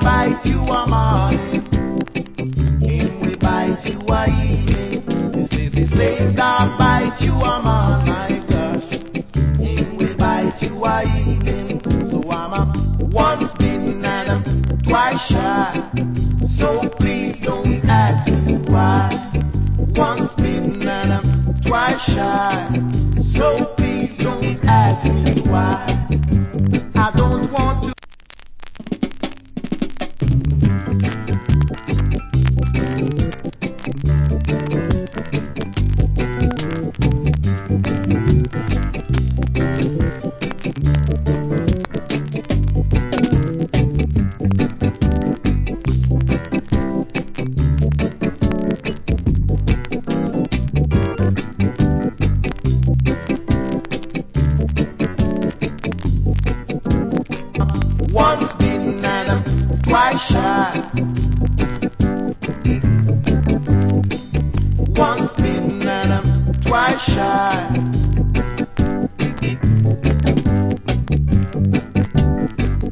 bite you a morning, him we bite you a evening. This is the same dog bite you a morning, my gosh, him we bite you a evening. So I'm a once bitten and I'm twice shy. So please don't ask me why. Once bitten and I'm twice shy. So please don't ask me why. I don't want to. Once bitten and I'm twice shy. Once bitten and I'm twice shy.